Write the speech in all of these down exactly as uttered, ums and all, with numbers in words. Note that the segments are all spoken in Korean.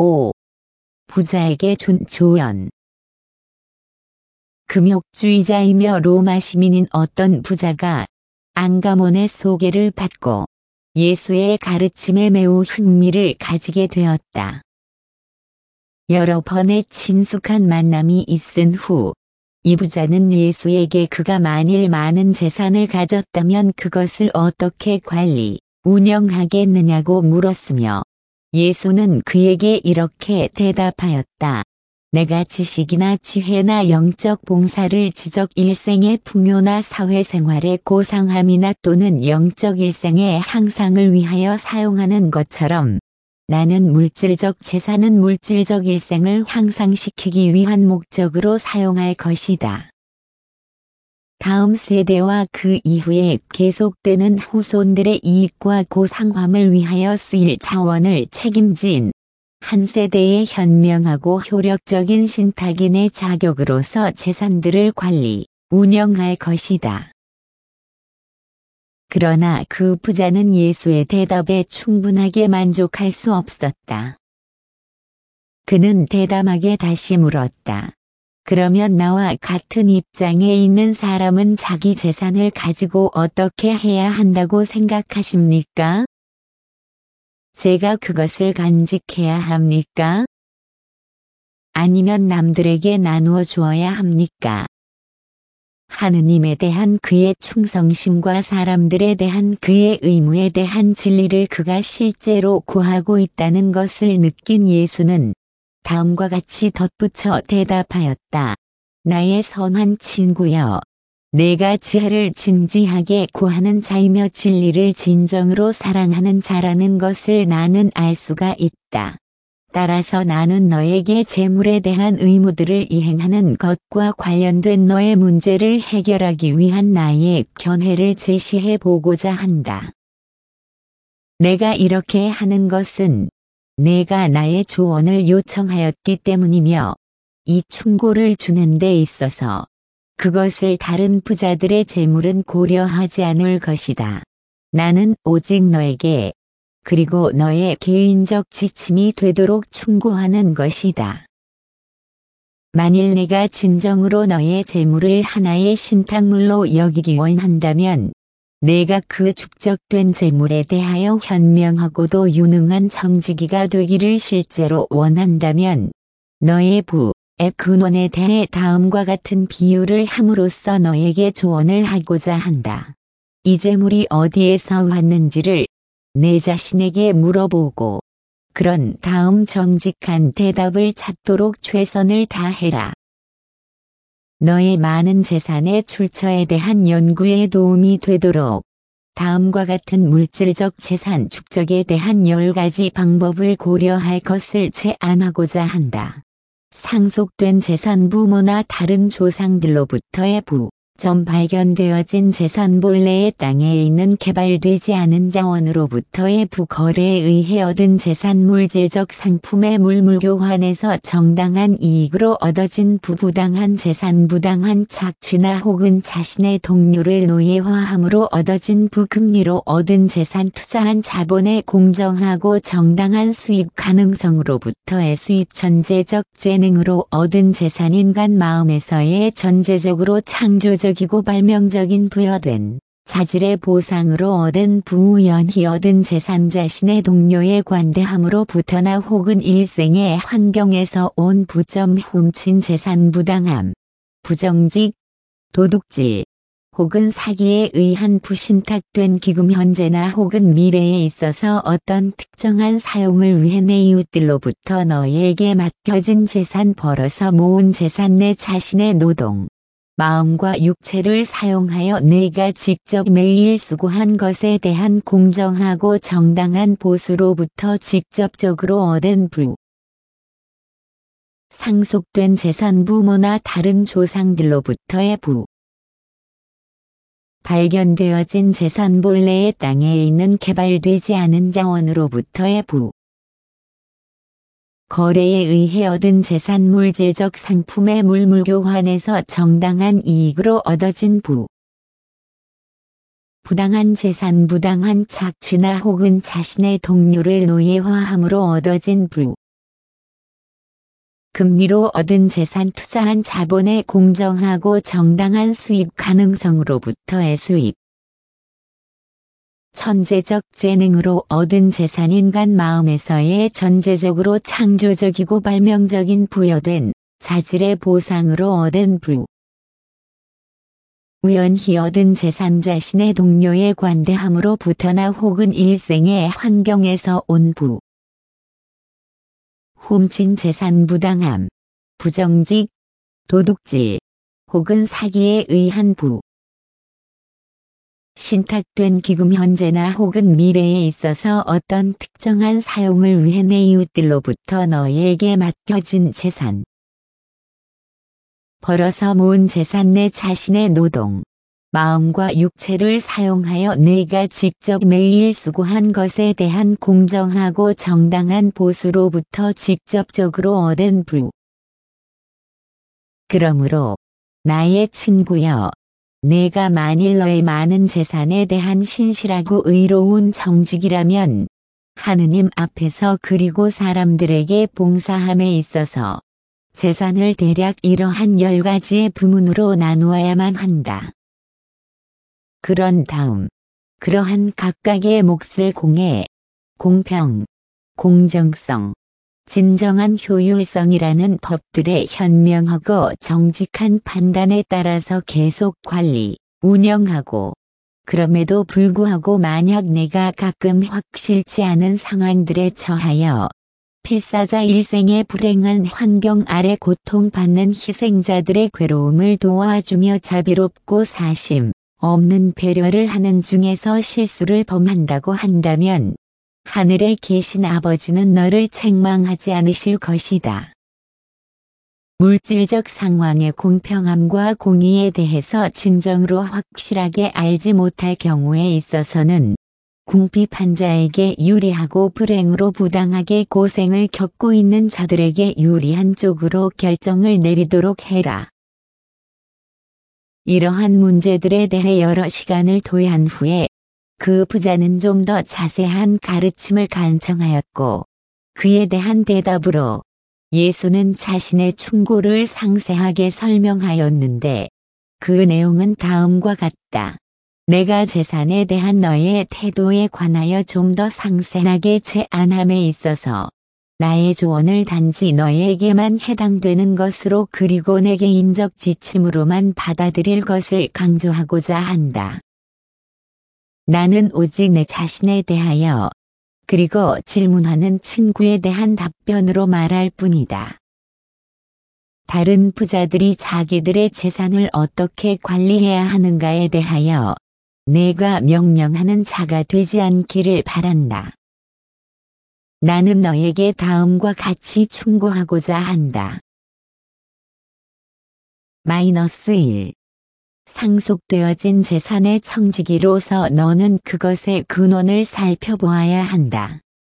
오. 부자에게 준 조언. 금욕주의자이며 로마 시민인 어떤 부자가 앙가몬의 소개를 받고 예수의 가르침에 매우 흥미를 가지게 되었다. 여러 번의 친숙한 만남이 있은 후 이 부자는 예수에게 그가 만일 많은 재산을 가졌다면 그것을 어떻게 관리, 운영하겠느냐고 물었으며 예수는 그에게 이렇게 대답하였다. 내가 지식이나 지혜나 영적 봉사를 지적 일생의 풍요나 사회생활의 고상함이나 또는 영적 일생의 향상을 위하여 사용하는 것처럼 나는 물질적 재산은 물질적 일생을 향상시키기 위한 목적으로 사용할 것이다. 다음 세대와 그 이후에 계속되는 후손들의 이익과 고상함을 위하여 쓰일 자원을 책임진 한 세대의 현명하고 효력적인 신탁인의 자격으로서 재산들을 관리, 운영할 것이다. 그러나 그 부자는 예수의 대답에 충분하게 만족할 수 없었다. 그는 대담하게 다시 물었다. 그러면 나와 같은 입장에 있는 사람은 자기 재산을 가지고 어떻게 해야 한다고 생각하십니까? 제가 그것을 간직해야 합니까? 아니면 남들에게 나누어 주어야 합니까? 하느님에 대한 그의 충성심과 사람들에 대한 그의 의무에 대한 진리를 그가 실제로 구하고 있다는 것을 느낀 예수는 다음과 같이 덧붙여 대답하였다. 나의 선한 친구여, 내가 지혜를 진지하게 구하는 자이며 진리를 진정으로 사랑하는 자라는 것을 나는 알 수가 있다. 따라서 나는 너에게 재물에 대한 의무들을 이행하는 것과 관련된 너의 문제를 해결하기 위한 나의 견해를 제시해 보고자 한다. 내가 이렇게 하는 것은 내가 나의 조언을 요청하였기 때문이며 이 충고를 주는 데 있어서 그것을 다른 부자들의 재물은 고려하지 않을 것이다. 나는 오직 너에게 그리고 너의 개인적 지침이 되도록 충고하는 것이다. 만일 내가 진정으로 너의 재물을 하나의 신탁물로 여기기 원한다면 내가 그 축적된 재물에 대하여 현명하고도 유능한 청지기가 되기를 실제로 원한다면 너의 부의 근원에 대해 다음과 같은 비유를 함으로써 너에게 조언을 하고자 한다. 이 재물이 어디에서 왔는지를 내 자신에게 물어보고 그런 다음 정직한 대답을 찾도록 최선을 다해라. 너의 많은 재산의 출처에 대한 연구에 도움이 되도록 다음과 같은 물질적 재산 축적에 대한 열 가지 방법을 고려할 것을 제안하고자 한다. 상속된 재산 부모나 다른 조상들로부터의 부. 전 발견되어진 재산 본래의 땅에 있는 개발되지 않은 자원으로부터의 부거래에 의해 얻은 재산 물질적 상품의 물물교환에서 정당한 이익으로 얻어진 부부당한 재산 부당한 착취나 혹은 자신의 동료를 노예화함으로 얻어진 부금리로 얻은 재산 투자한 자본의 공정하고 정당한 수입 가능성으로부터의 수입 전제적 재능으로 얻은 재산 인간 마음에서의 전제적으로 창조적 이고 발명적인 부여된 자질의 보상으로 얻은 부우연히 얻은 재산 자신의 동료의 관대함으로부터나 혹은 일생의 환경에서 온 부점 훔친 재산 부당함, 부정직, 도둑질, 혹은 사기에 의한 부신탁된 기금 현재나 혹은 미래에 있어서 어떤 특정한 사용을 위해 내 이웃들로부터 너에게 맡겨진 재산 벌어서 모은 재산 내 자신의 노동, 마음과 육체를 사용하여 내가 직접 매일 수고한 것에 대한 공정하고 정당한 보수로부터 직접적으로 얻은 부. 상속된 재산 부모나 다른 조상들로부터의 부. 발견되어진 재산 본래의 땅에 있는 개발되지 않은 자원으로부터의 부. 거래에 의해 얻은 재산 물질적 상품의 물물교환에서 정당한 이익으로 얻어진 부. 부당한 재산 부당한 착취나 혹은 자신의 동료를 노예화함으로 얻어진 부. 금리로 얻은 재산 투자한 자본의 공정하고 정당한 수익 가능성으로부터의 수입. 천재적 재능으로 얻은 재산 인간 마음에서의 전제적으로 창조적이고 발명적인 부여된 자질의 보상으로 얻은 부. 우연히 얻은 재산 자신의 동료의 관대함으로부터나 혹은 일생의 환경에서 온 부. 훔친 재산 부당함, 부정직, 도둑질, 혹은 사기에 의한 부. 신탁된 기금 현재나 혹은 미래에 있어서 어떤 특정한 사용을 위해 내 이웃들로부터 너에게 맡겨진 재산. 벌어서 모은 재산 내 자신의 노동, 마음과 육체를 사용하여 내가 직접 매일 수고한 것에 대한 공정하고 정당한 보수로부터 직접적으로 얻은 부. 그러므로 나의 친구여, 내가 만일 너의 많은 재산에 대한 신실하고 의로운 정직이라면 하느님 앞에서 그리고 사람들에게 봉사함에 있어서 재산을 대략 이러한 열 가지의 부문으로 나누어야만 한다. 그런 다음 그러한 각각의 몫을 공해, 공평, 공정성, 진정한 효율성이라는 법들의 현명하고 정직한 판단에 따라서 계속 관리, 운영하고, 그럼에도 불구하고 만약 내가 가끔 확실치 않은 상황들에 처하여 필사자 일생의 불행한 환경 아래 고통받는 희생자들의 괴로움을 도와주며 자비롭고 사심 없는 배려를 하는 중에서 실수를 범한다고 한다면 하늘에 계신 아버지는 너를 책망하지 않으실 것이다. 물질적 상황의 공평함과 공의에 대해서 진정으로 확실하게 알지 못할 경우에 있어서는 궁핍한 자에게 유리하고 불행으로 부당하게 고생을 겪고 있는 자들에게 유리한 쪽으로 결정을 내리도록 해라. 이러한 문제들에 대해 여러 시간을 토의한 후에 그 부자는 좀 더 자세한 가르침을 간청하였고 그에 대한 대답으로 예수는 자신의 충고를 상세하게 설명하였는데 그 내용은 다음과 같다. 내가 재산에 대한 너의 태도에 관하여 좀 더 상세하게 제안함에 있어서 나의 조언을 단지 너에게만 해당되는 것으로 그리고 내 개인적 지침으로만 받아들일 것을 강조하고자 한다. 나는 오직 내 자신에 대하여 그리고 질문하는 친구에 대한 답변으로 말할 뿐이다. 다른 부자들이 자기들의 재산을 어떻게 관리해야 하는가에 대하여 내가 명령하는 자가 되지 않기를 바란다. 나는 너에게 다음과 같이 충고하고자 한다. 마이너스 일. 상속되어진 재산의 청지기로서 너는 그것의 근원을 살펴보아야 한다.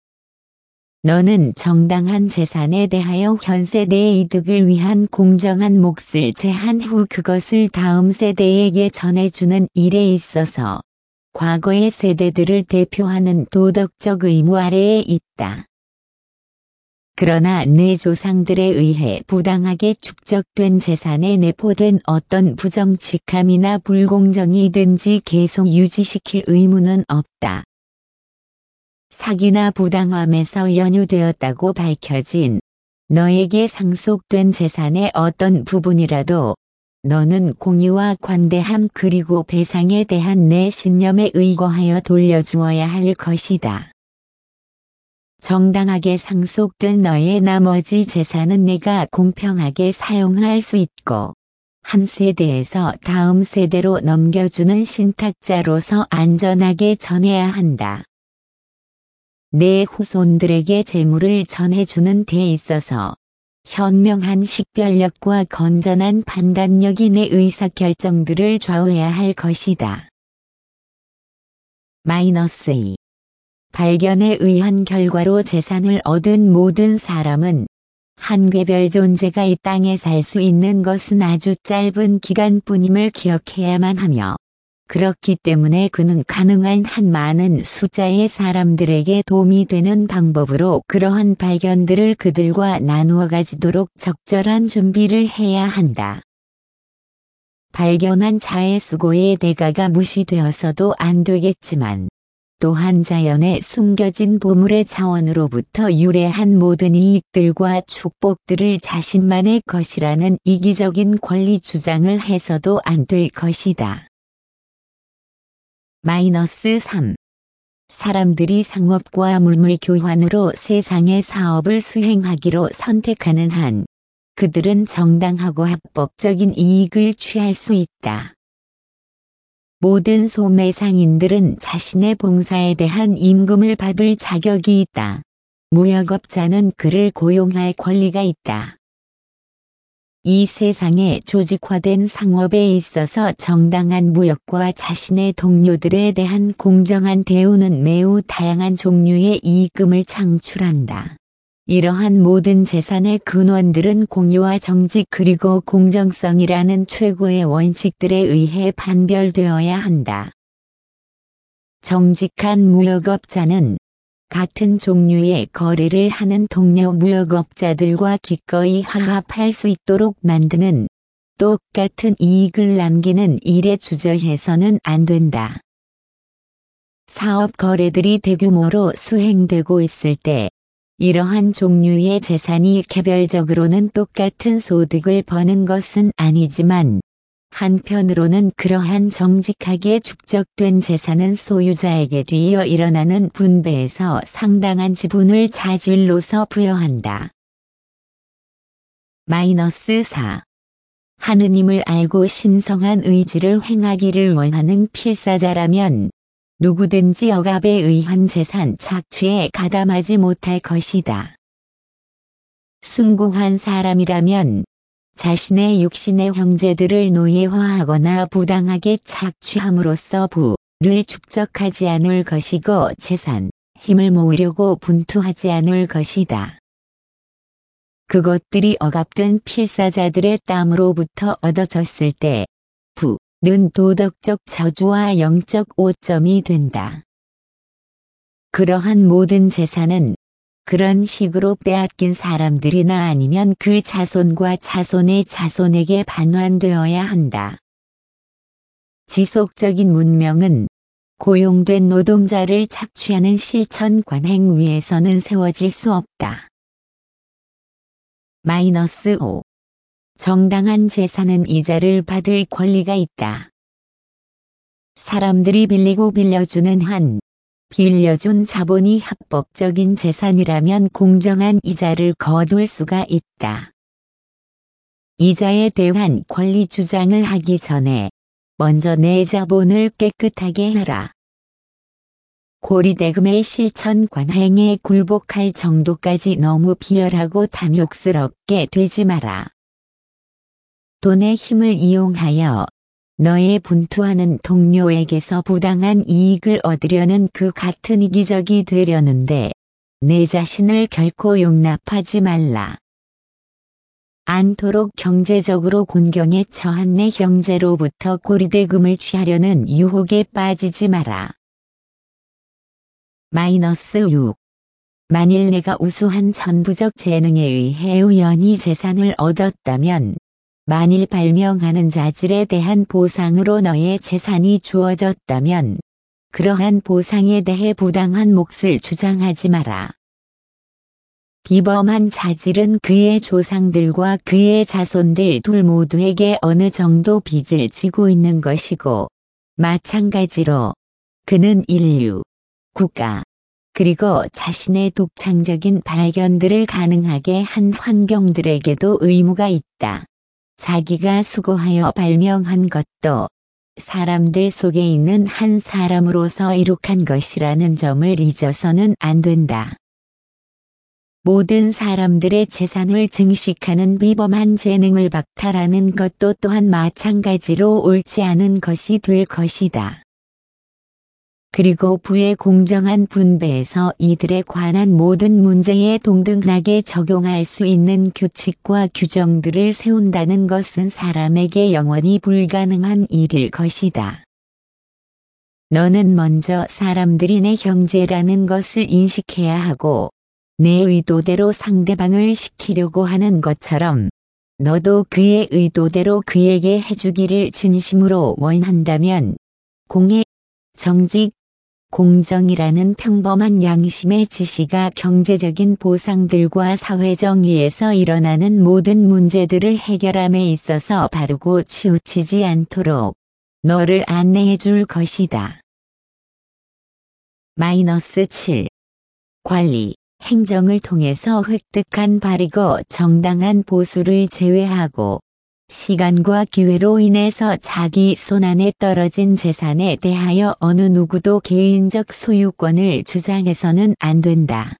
너는 정당한 재산에 대하여 현 세대의 이득을 위한 공정한 몫을 제한 후 그것을 다음 세대에게 전해주는 일에 있어서 과거의 세대들을 대표하는 도덕적 의무 아래에 있다. 그러나 내 조상들에 의해 부당하게 축적된 재산에 내포된 어떤 부정직함이나 불공정이든지 계속 유지시킬 의무는 없다. 사기나 부당함에서 연유되었다고 밝혀진 너에게 상속된 재산의 어떤 부분이라도 너는 공의와 관대함 그리고 배상에 대한 내 신념에 의거하여 돌려주어야 할 것이다. 정당하게 상속된 너의 나머지 재산은 내가 공평하게 사용할 수 있고 한 세대에서 다음 세대로 넘겨주는 신탁자로서 안전하게 전해야 한다. 내 후손들에게 재물을 전해주는 데 있어서 현명한 식별력과 건전한 판단력이 내 의사결정들을 좌우해야 할 것이다. 마이너스 이. 발견에 의한 결과로 재산을 얻은 모든 사람은 한계별 존재가 이 땅에 살 수 있는 것은 아주 짧은 기간뿐임을 기억해야만 하며 그렇기 때문에 그는 가능한 한 많은 숫자의 사람들에게 도움이 되는 방법으로 그러한 발견들을 그들과 나누어 가지도록 적절한 준비를 해야 한다. 발견한 자의 수고의 대가가 무시되어서도 안 되겠지만 또한 자연의 숨겨진 보물의 차원으로부터 유래한 모든 이익들과 축복들을 자신만의 것이라는 이기적인 권리 주장을 해서도 안 될 것이다. 마이너스 삼. 사람들이 상업과 물물 교환으로 세상의 사업을 수행하기로 선택하는 한 그들은 정당하고 합법적인 이익을 취할 수 있다. 모든 소매상인들은 자신의 봉사에 대한 임금을 받을 자격이 있다. 무역업자는 그를 고용할 권리가 있다. 이 세상에 조직화된 상업에 있어서 정당한 무역과 자신의 동료들에 대한 공정한 대우는 매우 다양한 종류의 이익금을 창출한다. 이러한 모든 재산의 근원들은 공의와 정직 그리고 공정성이라는 최고의 원칙들에 의해 판별되어야 한다. 정직한 무역업자는 같은 종류의 거래를 하는 동료 무역업자들과 기꺼이 화합할 수 있도록 만드는 똑같은 이익을 남기는 일에 주저해서는 안 된다. 사업 거래들이 대규모로 수행되고 있을 때 이러한 종류의 재산이 개별적으로는 똑같은 소득을 버는 것은 아니지만 한편으로는 그러한 정직하게 축적된 재산은 소유자에게 뒤이어 일어나는 분배에서 상당한 지분을 자질로서 부여한다. 마이너스 사. 하느님을 알고 신성한 의지를 행하기를 원하는 필사자라면 누구든지 억압에 의한 재산 착취에 가담하지 못할 것이다. 숭고한 사람이라면 자신의 육신의 형제들을 노예화하거나 부당하게 착취함으로써 부를 축적하지 않을 것이고 재산, 힘을 모으려고 분투하지 않을 것이다. 그것들이 억압된 필사자들의 땀으로부터 얻어졌을 때 부는 도덕적 저주와 영적 오점이 된다. 그러한 모든 재산은 그런 식으로 빼앗긴 사람들이나 아니면 그 자손과 자손의 자손에게 반환되어야 한다. 지속적인 문명은 고용된 노동자를 착취하는 실천 관행 위에서는 세워질 수 없다. 마이너스 오. 정당한 재산은 이자를 받을 권리가 있다. 사람들이 빌리고 빌려주는 한 빌려준 자본이 합법적인 재산이라면 공정한 이자를 거둘 수가 있다. 이자에 대한 권리 주장을 하기 전에 먼저 내 자본을 깨끗하게 해라. 고리대금의 실천 관행에 굴복할 정도까지 너무 비열하고 탐욕스럽게 되지 마라. 돈의 힘을 이용하여 너의 분투하는 동료에게서 부당한 이익을 얻으려는 그 같은 이기적이 되려는데 내 자신을 결코 용납하지 말라. 않도록 경제적으로 곤경에 처한 내 형제로부터 고리대금을 취하려는 유혹에 빠지지 마라. 마이너스 육. 만일 내가 우수한 천부적 재능에 의해 우연히 재산을 얻었다면 만일 발명하는 자질에 대한 보상으로 너의 재산이 주어졌다면 그러한 보상에 대해 부당한 몫을 주장하지 마라. 비범한 자질은 그의 조상들과 그의 자손들 둘 모두에게 어느 정도 빚을 지고 있는 것이고 마찬가지로 그는 인류, 국가, 그리고 자신의 독창적인 발견들을 가능하게 한 환경들에게도 의무가 있다. 자기가 수고하여 발명한 것도 사람들 속에 있는 한 사람으로서 이룩한 것이라는 점을 잊어서는 안 된다. 모든 사람들의 재산을 증식하는 비범한 재능을 박탈하는 것도 또한 마찬가지로 옳지 않은 것이 될 것이다. 그리고 부의 공정한 분배에서 이들에 관한 모든 문제에 동등하게 적용할 수 있는 규칙과 규정들을 세운다는 것은 사람에게 영원히 불가능한 일일 것이다. 너는 먼저 사람들이 내 형제라는 것을 인식해야 하고 내 의도대로 상대방을 시키려고 하는 것처럼 너도 그의 의도대로 그에게 해주기를 진심으로 원한다면 공의, 정직, 공정이라는 평범한 양심의 지시가 경제적인 보상들과 사회정의에서 일어나는 모든 문제들을 해결함에 있어서 바르고 치우치지 않도록 너를 안내해 줄 것이다. 마이너스 칠. 관리, 행정을 통해서 획득한 바르고 정당한 보수를 제외하고 시간과 기회로 인해서 자기 손안에 떨어진 재산에 대하여 어느 누구도 개인적 소유권을 주장해서는 안 된다.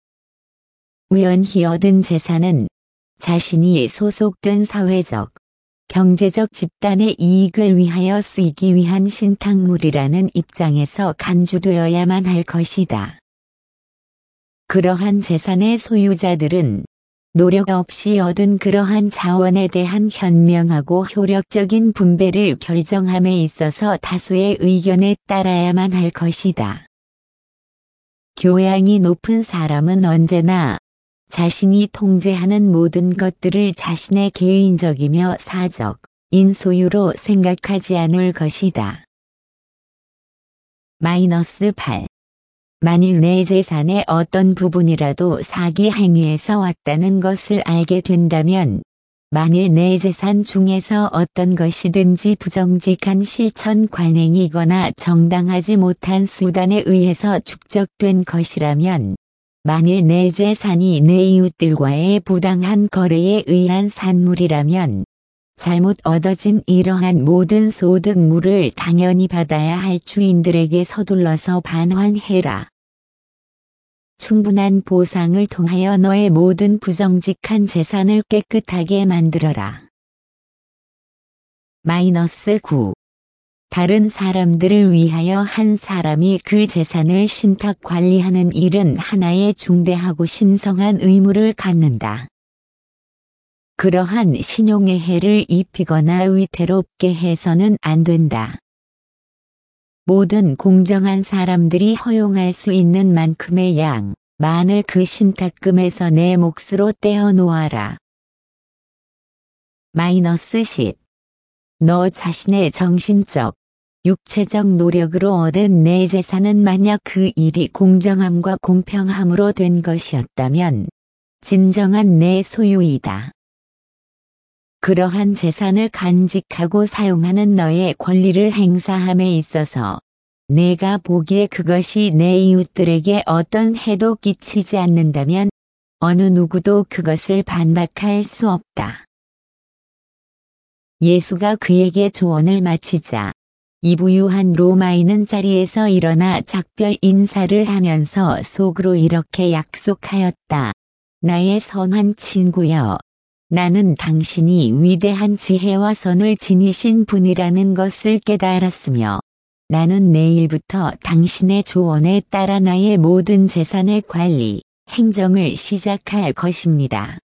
우연히 얻은 재산은 자신이 소속된 사회적, 경제적 집단의 이익을 위하여 쓰이기 위한 신탁물이라는 입장에서 간주되어야만 할 것이다. 그러한 재산의 소유자들은 노력 없이 얻은 그러한 자원에 대한 현명하고 효력적인 분배를 결정함에 있어서 다수의 의견에 따라야만 할 것이다. 교양이 높은 사람은 언제나 자신이 통제하는 모든 것들을 자신의 개인적이며 사적인 소유로 생각하지 않을 것이다. 마이너스 팔. 만일 내 재산의 어떤 부분이라도 사기 행위에서 왔다는 것을 알게 된다면, 만일 내 재산 중에서 어떤 것이든지 부정직한 실천 관행이거나 정당하지 못한 수단에 의해서 축적된 것이라면, 만일 내 재산이 내 이웃들과의 부당한 거래에 의한 산물이라면, 잘못 얻어진 이러한 모든 소득물을 당연히 받아야 할 주인들에게 서둘러서 반환해라. 충분한 보상을 통하여 너의 모든 부정직한 재산을 깨끗하게 만들어라. 마이너스 구. 다른 사람들을 위하여 한 사람이 그 재산을 신탁 관리하는 일은 하나의 중대하고 신성한 의무를 갖는다. 그러한 신용에 해를 입히거나 위태롭게 해서는 안 된다. 모든 공정한 사람들이 허용할 수 있는 만큼의 양, 만을 그 신탁금에서 내 몫으로 떼어 놓아라. 마이너스 십. 너 자신의 정신적, 육체적 노력으로 얻은 내 재산은 만약 그 일이 공정함과 공평함으로 된 것이었다면, 진정한 내 소유이다. 그러한 재산을 간직하고 사용하는 너의 권리를 행사함에 있어서 내가 보기에 그것이 내 이웃들에게 어떤 해도 끼치지 않는다면 어느 누구도 그것을 반박할 수 없다. 예수가 그에게 조언을 마치자 이 부유한 로마인은 자리에서 일어나 작별 인사를 하면서 속으로 이렇게 약속하였다. 나의 선한 친구여. 나는 당신이 위대한 지혜와 선을 지니신 분이라는 것을 깨달았으며 나는 내일부터 당신의 조언에 따라 나의 모든 재산의 관리, 행정을 시작할 것입니다.